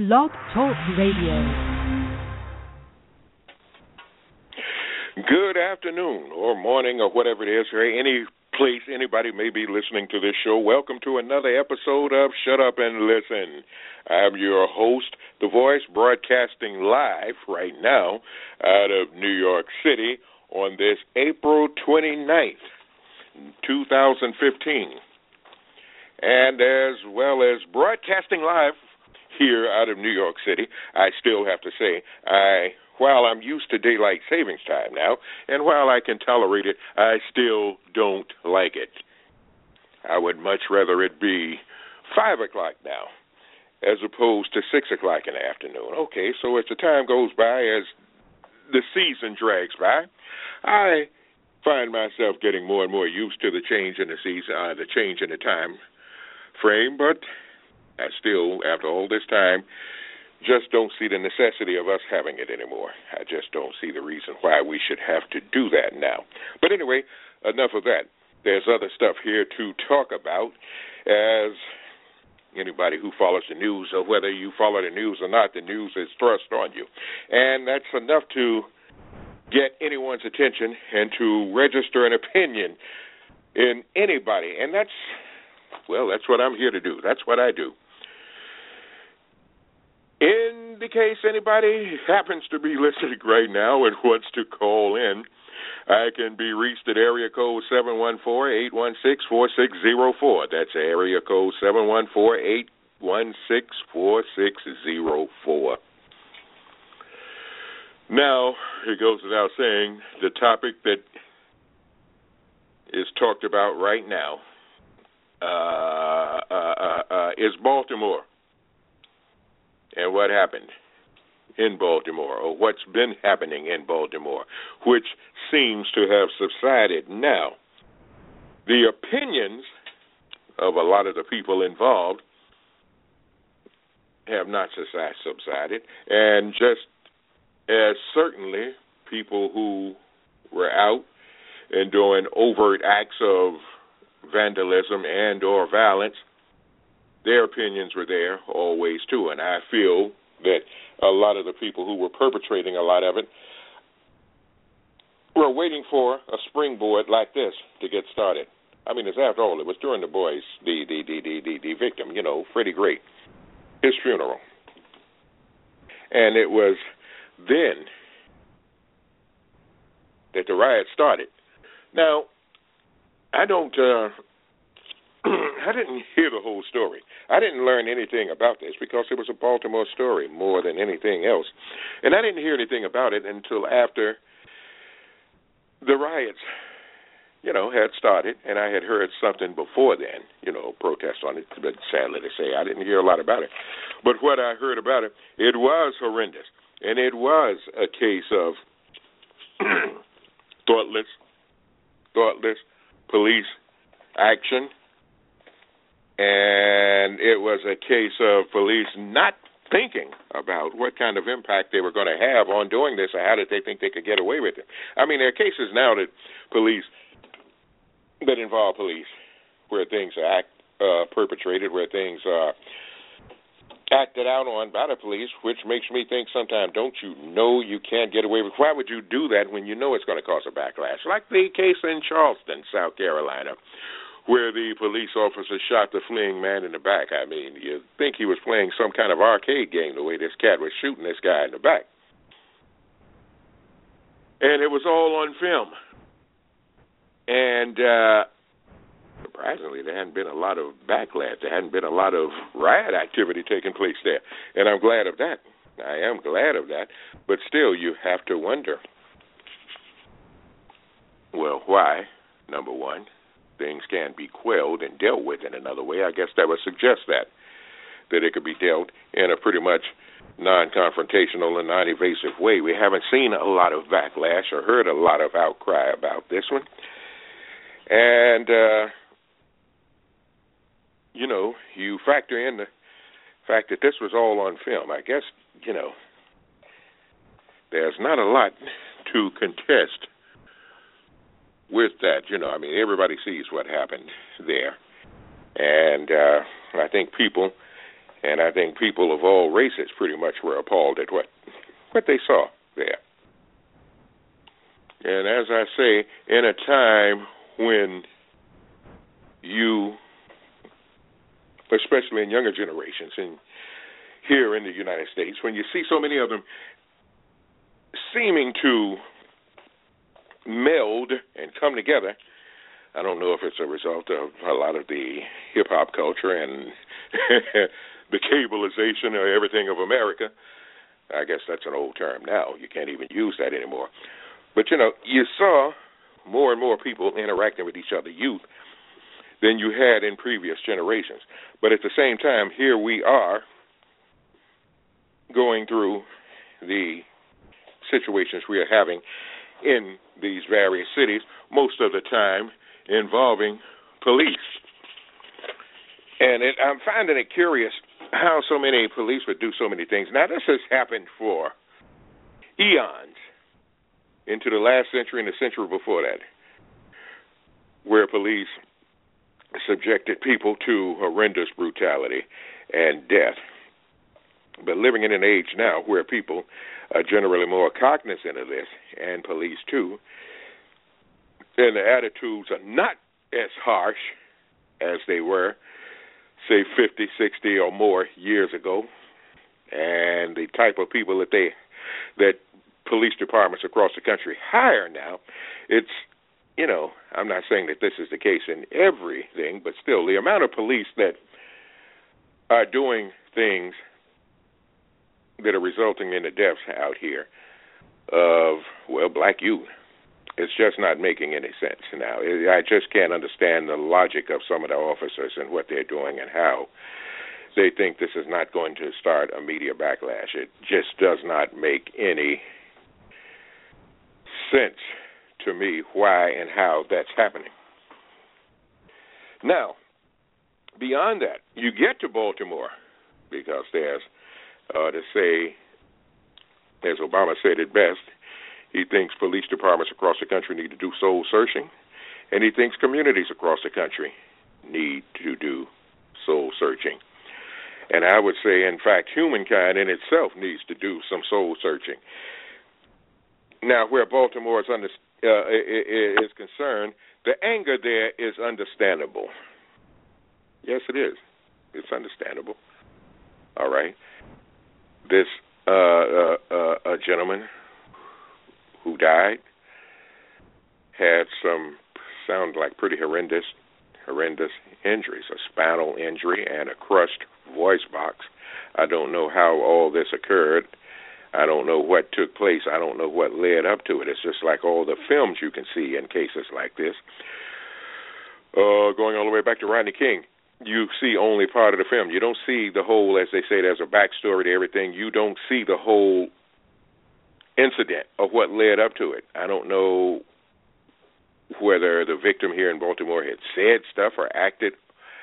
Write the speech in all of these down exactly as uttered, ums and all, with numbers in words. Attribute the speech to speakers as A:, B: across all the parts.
A: Blog Talk Radio.
B: Good afternoon or morning or whatever it is, or any place anybody may be listening to this show. Welcome to another episode of Shut Up and Listen. I'm your host, The Voice, broadcasting live right now out of New York City on this April twenty-ninth, twenty fifteen. And as well as broadcasting live here out of New York City, I still have to say, I while I'm used to daylight savings time now, and while I can tolerate it, I still don't like it. I would much rather it be five o'clock now as opposed to six o'clock in the afternoon. Okay, so as the time goes by, as the season drags by, I find myself getting more and more used to the change in the season, uh, the change in the time frame, but I still, after all this time, just don't see the necessity of us having it anymore. I just don't see the reason why we should have to do that now. But anyway, enough of that. There's other stuff here to talk about. As anybody who follows the news, or whether you follow the news or not, the news is thrust on you. And that's enough to get anyone's attention and to register an opinion in anybody. And that's, well, that's what I'm here to do. That's what I do. In the case anybody happens to be listening right now and wants to call in, I can be reached at area code seven one four, eight one six, four six zero four. That's area code seven one four, eight one six, four six zero four. Now, it goes without saying, the topic that is talked about right now uh, uh, uh, uh, is Baltimore. And what happened in Baltimore, or what's been happening in Baltimore, which seems to have subsided now. The opinions of a lot of the people involved have not subsided, and just as certainly people who were out and doing overt acts of vandalism and or violence, their opinions were there always, too. And I feel that a lot of the people who were perpetrating a lot of it were waiting for a springboard like this to get started. I mean, as after all, it was during the boys, the the, the, the, the, the victim, you know, Freddie Gray, his funeral. And it was then that the riot started. Now, I don't... Uh, I didn't hear the whole story. I didn't learn anything about this because it was a Baltimore story more than anything else. And I didn't hear anything about it until after the riots, you know, had started, and I had heard something before then, you know, protest on it. But sadly to say, I didn't hear a lot about it. But what I heard about it, it was horrendous. And it was a case of thoughtless, thoughtless police action. And it was a case of police not thinking about what kind of impact they were going to have on doing this, or how did they think they could get away with it. I mean, there are cases now that police, that involve police, where things are act, uh, perpetrated, where things are acted out on by the police, which makes me think sometimes, don't you know you can't get away with it? Why would you do that when you know it's going to cause a backlash? Like the case in Charleston, South Carolina, where the police officer shot the fleeing man in the back. I mean, you'd think he was playing some kind of arcade game the way this cat was shooting this guy in the back. And it was all on film. And uh, surprisingly, there hadn't been a lot of backlash. There hadn't been a lot of riot activity taking place there. And I'm glad of that. I am glad of that. But still, you have to wonder, well, why, number one, things can be quelled and dealt with in another way. I guess that would suggest that, that it could be dealt in a pretty much non-confrontational and non-evasive way. We haven't seen a lot of backlash or heard a lot of outcry about this one. And, uh, you know, you factor in the fact that this was all on film. I guess, you know, there's not a lot to contest with that. You know, I mean, everybody sees what happened there. And uh, I think people And I think people of all races pretty much were appalled at what what they saw there. And as I say, in a time when you, especially in younger generations, and here in the United States, when you see so many of them seeming to meld and come together, I don't know if it's a result of a lot of the hip-hop culture and the cableization of everything of America. I guess that's an old term now. You can't even use that anymore. But, you know, you saw more and more people interacting with each other, youth, than you had in previous generations. But at the same time, here we are going through the situations we are having in these various cities, most of the time involving police. And it, I'm finding it curious how so many police would do so many things. Now, this has happened for eons, into the last century and the century before that, where police subjected people to horrendous brutality and death. But living in an age now where people are generally more cognizant of this, and police too, and the attitudes are not as harsh as they were, say, fifty, sixty or more years ago, and the type of people that they that police departments across the country hire now, it's, you know, I'm not saying that this is the case in everything, but still, the amount of police that are doing things that are resulting in the deaths out here of, well, black youth, it's just not making any sense now. I just can't understand the logic of some of the officers and what they're doing and how they think this is not going to start a media backlash. It just does not make any sense to me why and how that's happening. Now, beyond that, you get to Baltimore because there's, uh, to say, as Obama said it best, he thinks police departments across the country need to do soul searching, and he thinks communities across the country need to do soul searching. And I would say, in fact, humankind in itself needs to do some soul searching. Now, where Baltimore is, under, uh, is concerned, the anger there is understandable. Yes, it is. It's understandable. All right. This uh, uh, uh, a gentleman who died had some sound like pretty horrendous, horrendous injuries, a spinal injury and a crushed voice box. I don't know how all this occurred. I don't know what took place. I don't know what led up to it. It's just like all the films you can see in cases like this. Uh, going all the way back to Rodney King, you see only part of the film. You don't see the whole, as they say, there's a backstory to everything. You don't see the whole incident of what led up to it. I don't know whether the victim here in Baltimore had said stuff or acted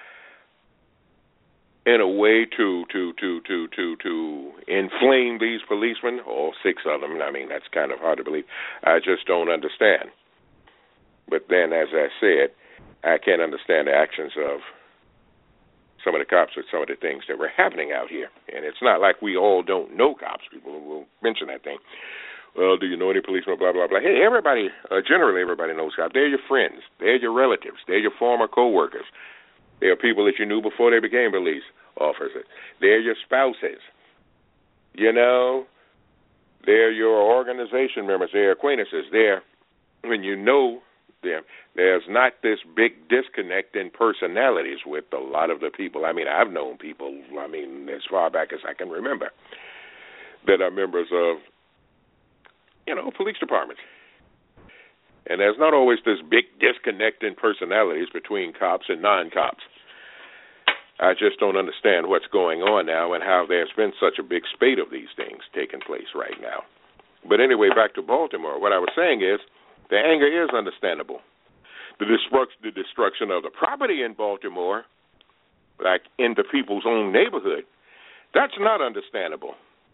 B: in a way to to to to to to inflame these policemen, all six of them. I mean, that's kind of hard to believe. I just don't understand. But then, as I said, I can't understand the actions of some of the cops with some of the things that were happening out here. And it's not like we all don't know cops. People will mention that thing. Well, do you know any policemen, blah, blah, blah. Hey, everybody, uh, generally everybody knows cops. They're your friends. They're your relatives. They're your former co-workers. They're people that you knew before they became police officers. They're your spouses. You know, they're your organization members. They're acquaintances. They're, when you know them, there's not this big disconnect in personalities with a lot of the people. I mean, I've known people, I mean, as far back as I can remember, that are members of, you know, police departments. And there's not always this big disconnect in personalities between cops and non-cops. I just don't understand what's going on now and how there's been such a big spate of these things taking place right now. But anyway, back to Baltimore. What I was saying is the anger is understandable. The, destruct- the destruction of the property in Baltimore, like in the people's own neighborhood, that's not understandable.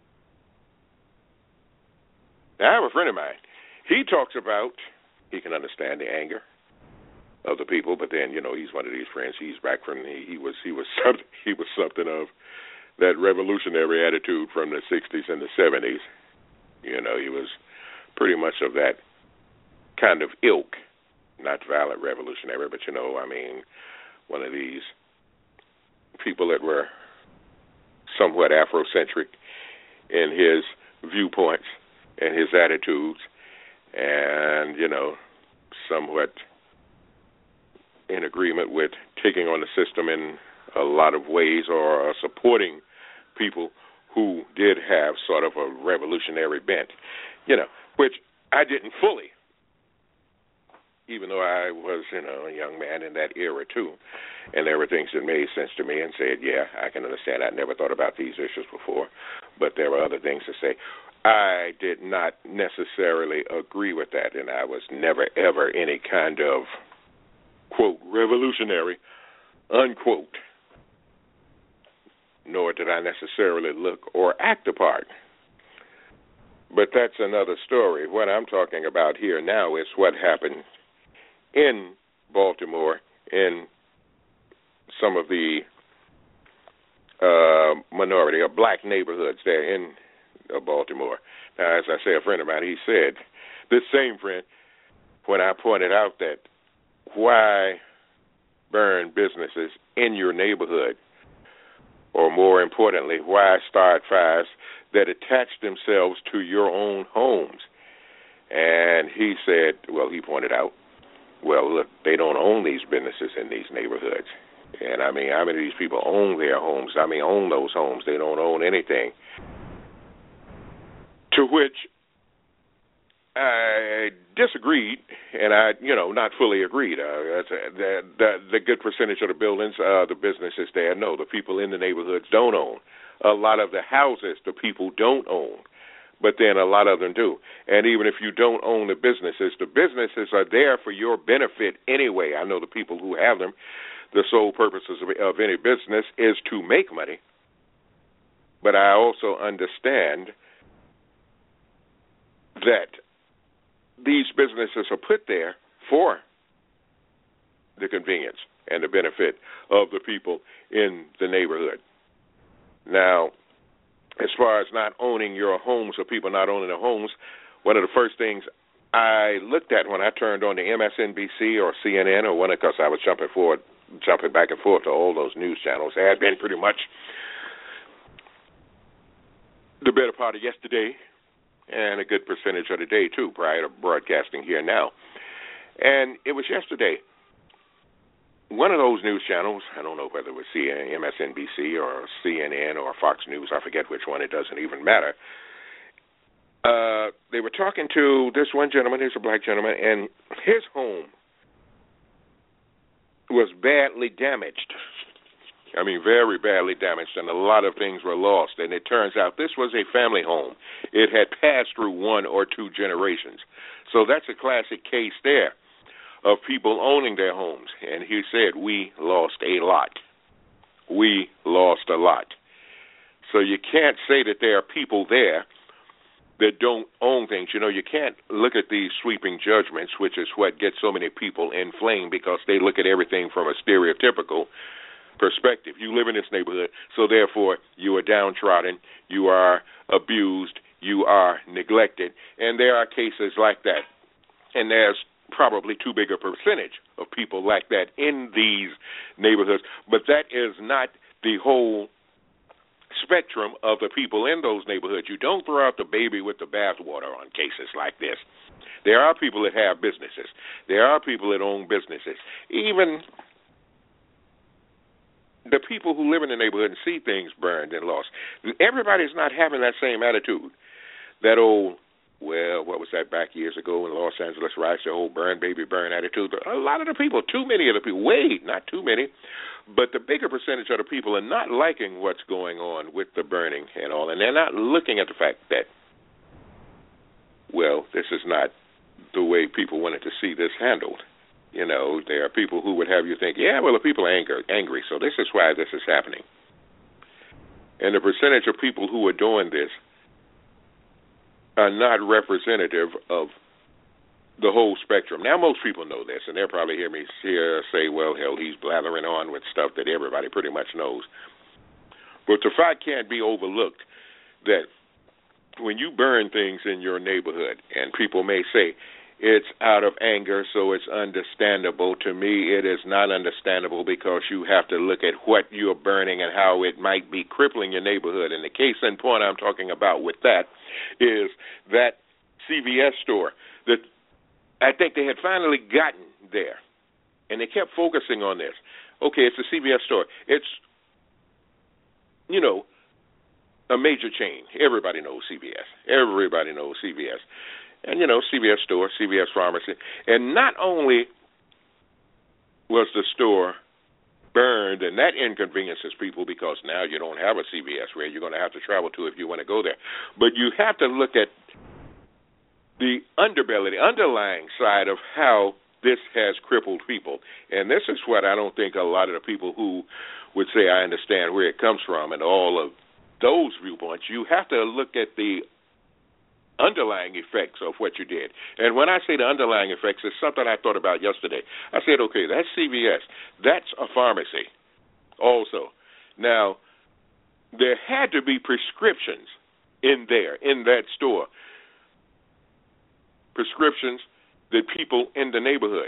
B: Now, I have a friend of mine. He talks about, he can understand the anger of the people, but then, you know, he's one of these friends. He's back from, he, he was he was something, he was something of that revolutionary attitude from the sixties and the seventies. You know, he was pretty much of that kind of ilk, not violent revolutionary, but, you know, I mean, one of these people that were somewhat Afrocentric in his viewpoints and his attitudes, and, you know, somewhat in agreement with taking on the system in a lot of ways, or supporting people who did have sort of a revolutionary bent, you know, which I didn't fully, even though I was, you know, a young man in that era too, and there were things that made sense to me and said, yeah, I can understand. I never thought about these issues before, but there were other things to say. I did not necessarily agree with that, and I was never, ever any kind of, quote, revolutionary, unquote, nor did I necessarily look or act a part. But that's another story. What I'm talking about here now is what happened in Baltimore, in some of the uh, minority or black neighborhoods there in uh, Baltimore. Now, as I say, a friend of mine, he said, this same friend, when I pointed out that why burn businesses in your neighborhood, or more importantly, why start fires that attach themselves to your own homes? And he said, well, he pointed out, well, look, they don't own these businesses in these neighborhoods. And, I mean, how many of these people own their homes? I mean, own those homes. They don't own anything. To which I disagreed, and I, you know, not fully agreed. Uh, that's a, the, the, the good percentage of the buildings, uh, the businesses there, no, the people in the neighborhoods don't own. A lot of the houses, the people don't own, but then a lot of them do. And even if you don't own the businesses, the businesses are there for your benefit anyway. I know the people who have them, the sole purposes of, of any business is to make money. But I also understand that these businesses are put there for the convenience and the benefit of the people in the neighborhood. Now, as far as not owning your homes or people not owning their homes, one of the first things I looked at when I turned on the M S N B C or C N N or one, because I was jumping forward, jumping back and forth to all those news channels, it had been pretty much the better part of yesterday, and a good percentage of the day, too, prior to broadcasting here now. And it was yesterday. One of those news channels, I don't know whether it was M S N B C or C N N or Fox News, I forget which one, it doesn't even matter. Uh, they were talking to this one gentleman, he's a black gentleman, and his home was badly damaged. I mean, very badly damaged, and a lot of things were lost. And it turns out this was a family home. It had passed through one or two generations. So that's a classic case there of people owning their homes. And he said, we lost a lot. We lost a lot. So you can't say that there are people there that don't own things. You know, you can't look at these sweeping judgments, which is what gets so many people inflamed, because they look at everything from a stereotypical perspective. You live in this neighborhood, so therefore you are downtrodden, you are abused, you are neglected, and there are cases like that. And there's probably too big a percentage of people like that in these neighborhoods, but that is not the whole spectrum of the people in those neighborhoods. You don't throw out the baby with the bathwater on cases like this. There are people that have businesses. There are people that own businesses. Even the people who live in the neighborhood and see things burned and lost. Everybody's not having that same attitude. That old, well, what was that back years ago in Los Angeles riots, the whole burn, baby, burn attitude. A lot of the people, too many of the people, wait, not too many, but the bigger percentage of the people are not liking what's going on with the burning and all, and they're not looking at the fact that, well, this is not the way people wanted to see this handled. You know, there are people who would have you think, yeah, well, the people are angry, angry, so this is why this is happening. And the percentage of people who are doing this are not representative of the whole spectrum. Now, most people know this, and they'll probably hear me here say, well, hell, he's blathering on with stuff that everybody pretty much knows. But the fact can't be overlooked that when you burn things in your neighborhood, and people may say, it's out of anger, so it's understandable. To me, it is not understandable because you have to look at what you're burning and how it might be crippling your neighborhood. And the case in point I'm talking about with that is that C V S store that I think they had finally gotten there, and they kept focusing on this. Okay, it's a C V S store. It's, you know, a major chain. Everybody knows C V S. Everybody knows C V S. And, you know, C V S store, C V S pharmacy. And not only was the store burned, and that inconveniences people because now you don't have a C V S where you're going to have to travel to if you want to go there. But you have to look at the underbelly, the underlying side of how this has crippled people. And this is what I don't think a lot of the people who would say I understand where it comes from and all of those viewpoints. You have to look at the underlying effects of what you did. And when I say the underlying effects, it's something I thought about yesterday. I said, okay, that's C V S. That's a pharmacy also. Now, there had to be prescriptions in there, in that store, prescriptions that people in the neighborhood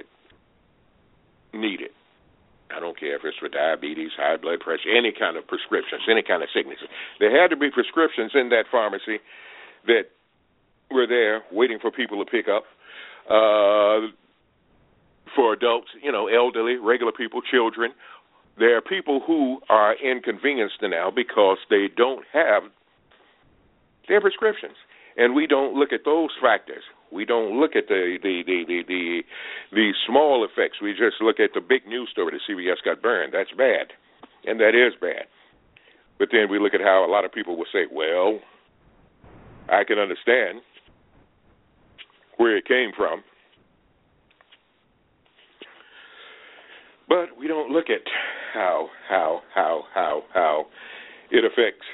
B: needed. I don't care if it's for diabetes, high blood pressure, any kind of prescriptions, any kind of sicknesses. There had to be prescriptions in that pharmacy that were there waiting for people to pick up, uh, for adults, you know, elderly, regular people, children. There are people who are inconvenienced now because they don't have their prescriptions. And we don't look at those factors. We don't look at the the, the, the, the the small effects. We just look at the big news story that C V S got burned. That's bad, and that is bad. But then we look at how a lot of people will say, well, I can understand where it came from. But we don't look at how, how, how, how, how it affects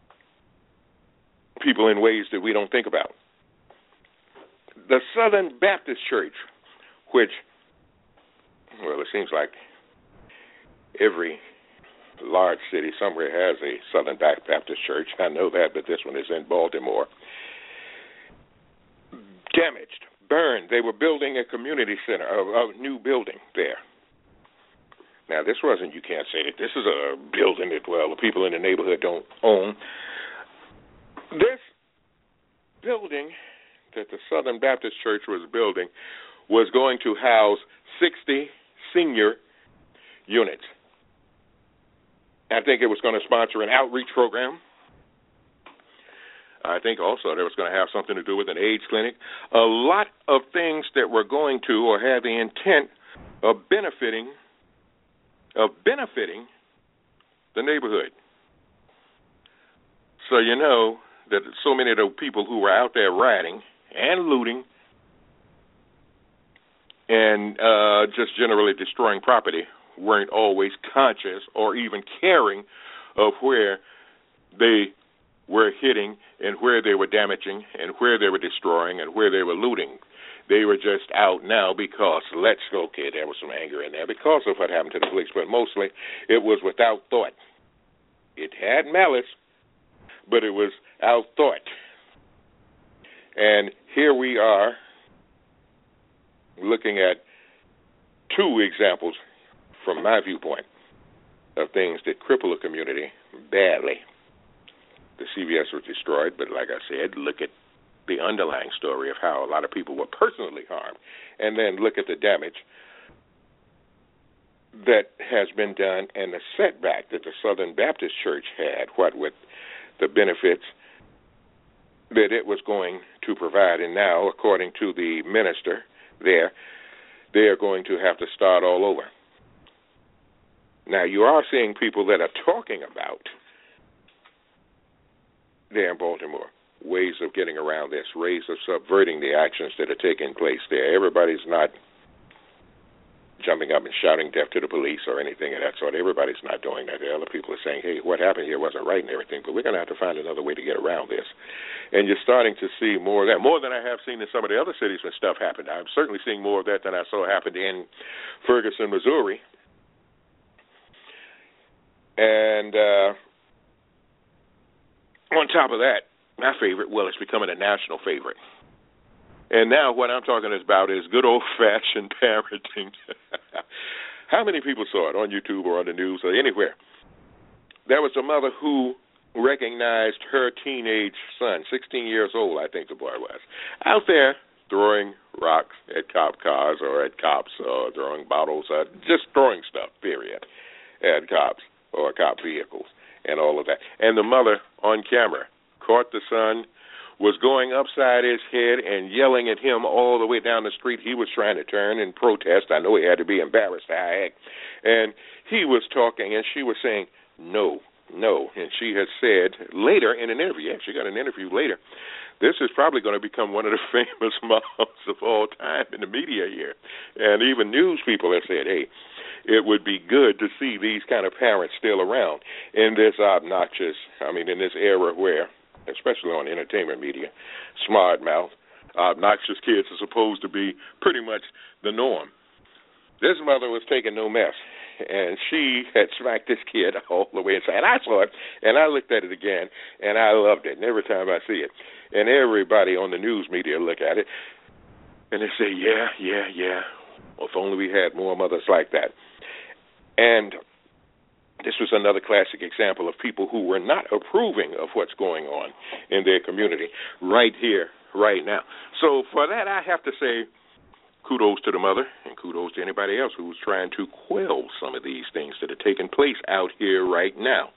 B: people in ways that we don't think about. The Southern Baptist Church, which, well, it seems like every large city somewhere has a Southern Baptist Church. I know that, but this one is in Baltimore. Damaged, burned. They were building a community center, a, a new building there. Now, this wasn't, you can't say that this is a building that, well, the people in the neighborhood don't own. This building that the Southern Baptist Church was building was going to house sixty senior units. I think it was going to sponsor an outreach program. I think also there was going to have something to do with an AIDS clinic. A lot of things that were going to or had the intent of benefiting of benefiting the neighborhood. So you know that so many of the people who were out there rioting and looting and uh, just generally destroying property weren't always conscious or even caring of where they were hitting and where they were damaging and where they were destroying and where they were looting. They were just out now because, let's go, okay, there was some anger in there because of what happened to the police, but mostly it was without thought. It had malice, but it was out thought. And here we are looking at two examples from my viewpoint of things that cripple a community badly. The C V S was destroyed, but like I said, look at the underlying story of how a lot of people were personally harmed, and then look at the damage that has been done and the setback that the Southern Baptist Church had, what with the benefits that it was going to provide. And now, according to the minister there, they are going to have to start all over. Now, you are seeing people that are talking about there in Baltimore ways of getting around this, ways of subverting the actions that are taking place there. Everybody's not jumping up and shouting death to the police or anything of that sort. Everybody's not doing that. The other people are saying, hey, what happened here wasn't right and everything, but we're going to have to find another way to get around this. And you're starting to see more of that, more than I have seen in some of the other cities when stuff happened. I'm certainly seeing more of that than I saw happened in Ferguson, Missouri. And uh, On top of that, my favorite, well, it's becoming a national favorite. And now what I'm talking about is good old-fashioned parenting. How many people saw it on YouTube or on the news or anywhere? There was a mother who recognized her teenage son, sixteen years old, I think the boy was, out there throwing rocks at cop cars or at cops or throwing bottles, or just throwing stuff, period, at cops or cop vehicles and all of that. And the mother on camera caught the son, was going upside his head and yelling at him all the way down the street. He was trying to turn and protest. I know he had to be embarrassed, I act. And he was talking, and she was saying, no, no. And she has said later in an interview, yeah, she got an interview later, this is probably going to become one of the famous moms of all time in the media here. And even news people have said, hey, it would be good to see these kind of parents still around in this obnoxious, I mean, in this era where, especially on entertainment media, smart mouth, obnoxious kids are supposed to be pretty much the norm. This mother was taking no mess, and she had smacked this kid all the way inside. And I saw it, and I looked at it again, and I loved it. And every time I see it, and everybody on the news media look at it, and they say, yeah, yeah, yeah, well, if only we had more mothers like that. And this was another classic example of people who were not approving of what's going on in their community right here, right now. So for that, I have to say kudos to the mother and kudos to anybody else who's trying to quell some of these things that are taking place out here right now.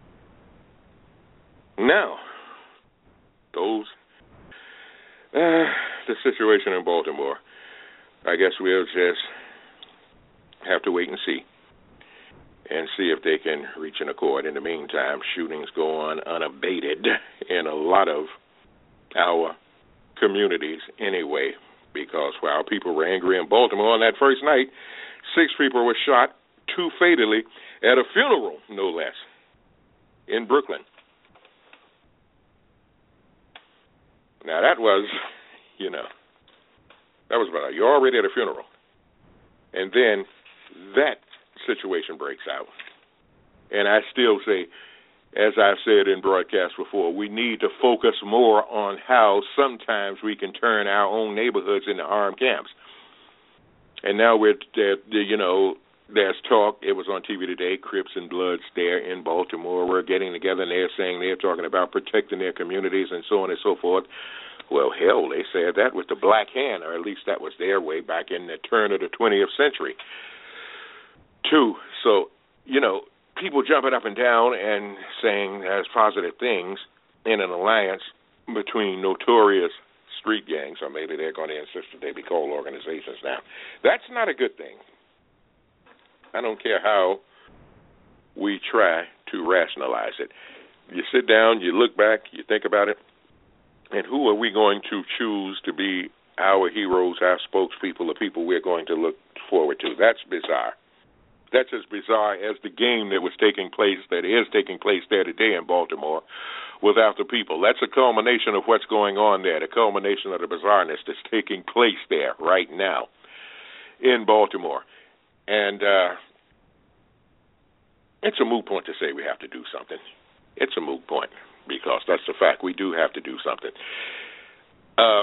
B: Now, those, uh, the situation in Baltimore, I guess we'll just have to wait and see. And see if they can reach an accord. In the meantime, shootings go on unabated in a lot of our communities anyway, because while people were angry in Baltimore on that first night, six people were shot, two fatally, at a funeral, no less, in Brooklyn. Now, that was, you know, that was about, you're already at a funeral. And then that situation breaks out. And I still say, as I've said in broadcasts before, we need to focus more on how sometimes we can turn our own neighborhoods into armed camps. And now we're, you know, there's talk, it was on T V today, Crips and Bloods there in Baltimore were getting together and they're saying they're talking about protecting their communities and so on and so forth. Well, hell, they said that with the Black Hand, or at least that was their way back in the turn of the twentieth century. Too. So, you know, people jumping up and down and saying there's positive things in an alliance between notorious street gangs, or maybe they're going to insist that they be called organizations now. That's not a good thing. I don't care how we try to rationalize it. You sit down, you look back, you think about it, and who are we going to choose to be our heroes, our spokespeople, the people we're going to look forward to? That's bizarre. That's as bizarre as the game that was taking place, that is taking place there today in Baltimore without the people. That's a culmination of what's going on there, the culmination of the bizarreness that's taking place there right now in Baltimore. And uh, it's a moot point to say we have to do something. It's a moot point because that's the fact. We do have to do something. Uh,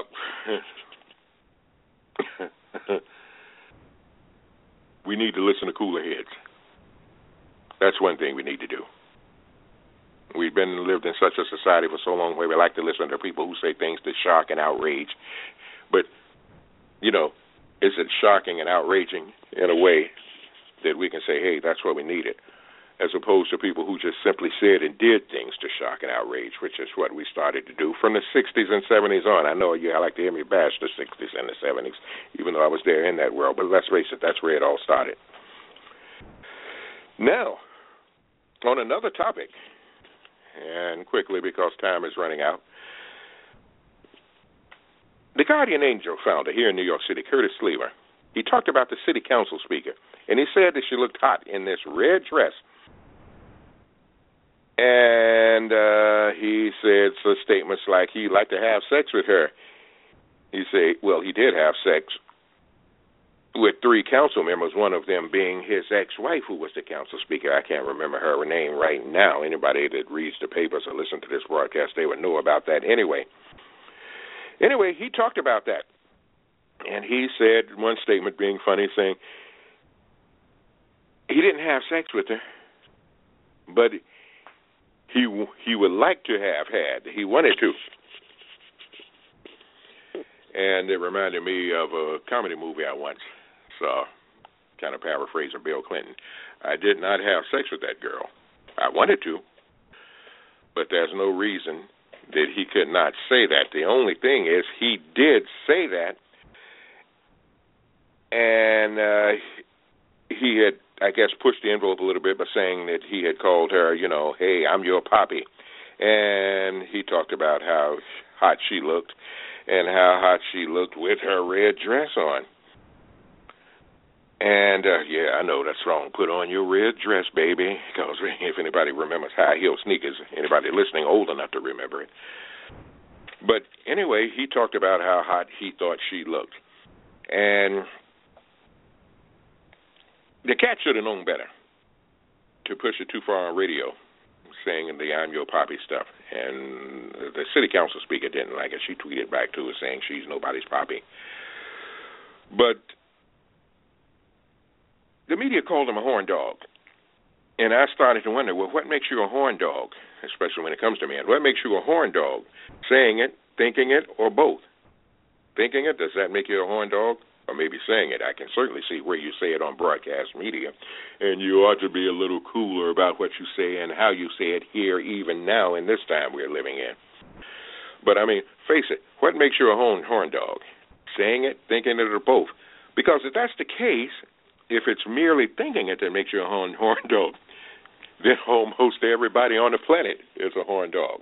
B: we need to listen to cooler heads. That's one thing we need to do. We've been lived in such a society for so long where we like to listen to people who say things that shock and outrage. But, you know, is it shocking and outraging in a way that we can say, hey, that's what we needed, as opposed to people who just simply said and did things to shock and outrage, which is what we started to do from the sixties and seventies on. I know you like to hear me bash the sixties and the seventies, even though I was there in that world, but let's face it, that's where it all started. Now, on another topic, and quickly because time is running out, the Guardian Angel founder here in New York City, Curtis Sleever, he talked about the city council speaker, and he said that she looked hot in this red dress. And uh, he said some statements like he'd like to have sex with her. He said, well, he did have sex with three council members, one of them being his ex-wife, who was the council speaker. I can't remember her name right now. Anybody that reads the papers or listen to this broadcast, they would know about that anyway. Anyway, he talked about that. And he said, one statement being funny, saying he didn't have sex with her, but he he would like to have had. He wanted to. And it reminded me of a comedy movie I once saw, kind of paraphrasing Bill Clinton. I did not have sex with that girl. I wanted to, but there's no reason that he could not say that. The only thing is he did say that, and uh, he had, I guess, pushed the envelope a little bit by saying that he had called her, you know, hey, I'm your poppy. And he talked about how hot she looked and how hot she looked with her red dress on. And, uh, yeah, I know that's wrong. Put on your red dress, baby, because if anybody remembers high-heel sneakers, anybody listening old enough to remember it. But anyway, he talked about how hot he thought she looked. And the cat should have known better to push it too far on radio, saying the I'm your poppy stuff. And the city council speaker didn't like it. She tweeted back to her saying she's nobody's poppy. But the media called him a horn dog. And I started to wonder, well, what makes you a horn dog, especially when it comes to men? What makes you a horn dog? Saying it, thinking it, or both? Thinking it, does that make you a horn dog? Or maybe saying it. I can certainly see where you say it on broadcast media. And you ought to be a little cooler about what you say and how you say it here, even now in this time we're living in. But, I mean, face it, what makes you a horn, horn dog? Saying it, thinking it, or both? Because if that's the case, if it's merely thinking it that makes you a horn, horn dog, then almost everybody on the planet is a horn dog.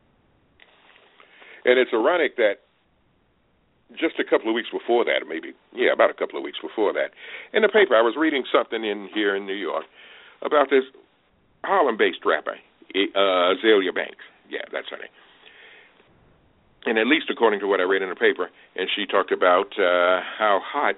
B: And it's ironic that just a couple of weeks before that, or maybe, yeah, about a couple of weeks before that, in the paper I was reading something in here in New York about this Harlem-based rapper, uh, Azealia Banks. Yeah, that's her name. And at least according to what I read in the paper, and she talked about uh, how hot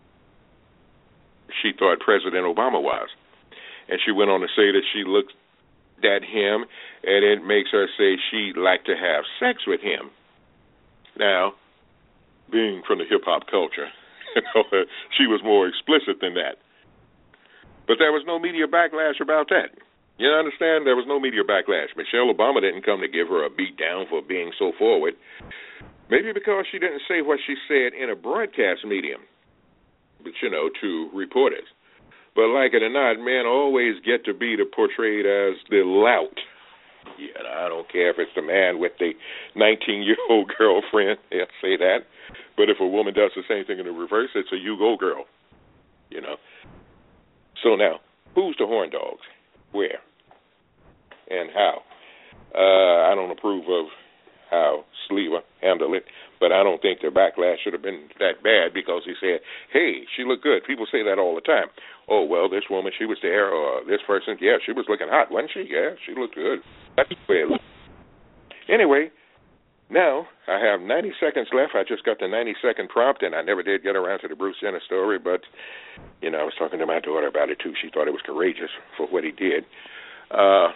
B: she thought President Obama was. And she went on to say that she looked at him, and it makes her say she'd like to have sex with him. Now, being from the hip-hop culture, you know, she was more explicit than that. But there was no media backlash about that. You understand? There was no media backlash. Michelle Obama didn't come to give her a beat down for being so forward. Maybe because she didn't say what she said in a broadcast medium, but, you know, to reporters. But like it or not, men always get to be portrayed as the lout. Yeah, I don't care if it's the man with the nineteen-year-old girlfriend. They'll say that. But if a woman does the same thing in the reverse, it's a you go girl. You know. So now, who's the horn dogs? Where? And how? Uh, I don't approve of how Sleva handled it, but I don't think the backlash should have been that bad because he said, hey, she looked good. People say that all the time. Oh, well, this woman, she was there, or this person, yeah, she was looking hot, wasn't she? Yeah, she looked good. That's the way it looked. Anyway, now I have ninety seconds left. I just got the ninety-second prompt, and I never did get around to the Bruce Jenner story, but, you know, I was talking to my daughter about it, too. She thought it was courageous for what he did. Uh,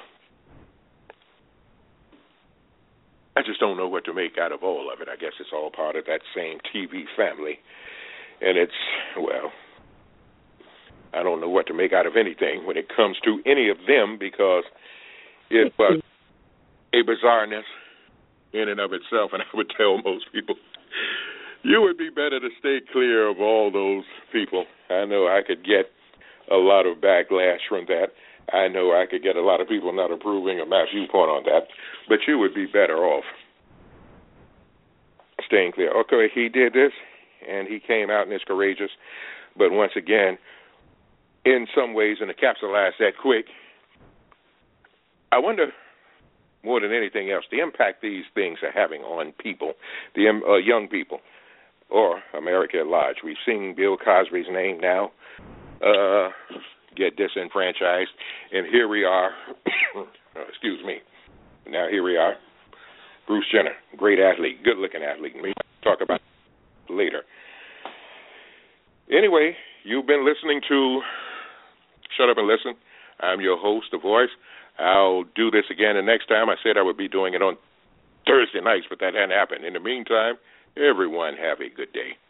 B: I just don't know what to make out of all of it. I guess it's all part of that same T V family. And it's, well, I don't know what to make out of anything when it comes to any of them because it was a bizarreness in and of itself. And I would tell most people, you would be better to stay clear of all those people. I know I could get a lot of backlash from that. I know I could get a lot of people not approving of my viewpoint on that, but you would be better off staying clear. Okay, he did this, and he came out and is courageous, but once again, in some ways, and to capsulize that quick, I wonder, more than anything else, the impact these things are having on people, the uh, young people, or America at large. We've seen Bill Cosby's name now uh, get disenfranchised, and here we are, excuse me, now here we are, Bruce Jenner, great athlete, good-looking athlete, and we talk about it later. Anyway, you've been listening to Shut Up and Listen. I'm your host, The Voice. I'll do this again the next time. I said I would be doing it on Thursday nights, but that hadn't happened. In the meantime, everyone have a good day.